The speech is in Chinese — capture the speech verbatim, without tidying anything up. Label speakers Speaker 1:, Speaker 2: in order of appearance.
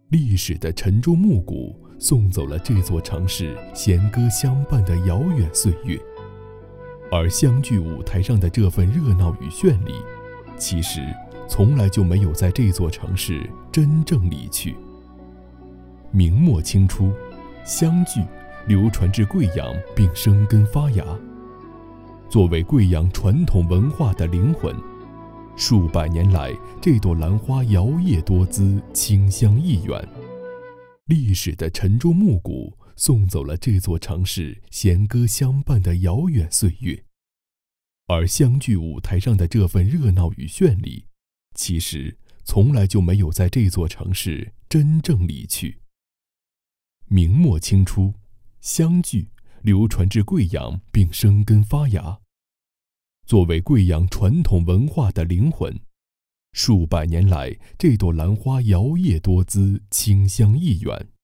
Speaker 1: 历史的沉重暮鼓送走了这座城市弦歌相伴的遥远岁月，而相聚舞台上的这份热闹与绚丽，其实从来就没有在这座城市真正离去。明末清初，相聚流传至贵阳并生根发芽，作为贵阳传统文化的灵魂，数百年来，这朵兰花摇曳多姿，清香溢远。历史的沉重暮鼓送走了这座城市弦歌相伴的遥远岁月，而相聚舞台上的这份热闹与绚丽，其实从来就没有在这座城市真正离去。明末清初，相聚流传至贵阳并生根发芽，作为贵阳传统文化的灵魂，数百年来，这朵兰花摇曳多姿，清香溢远。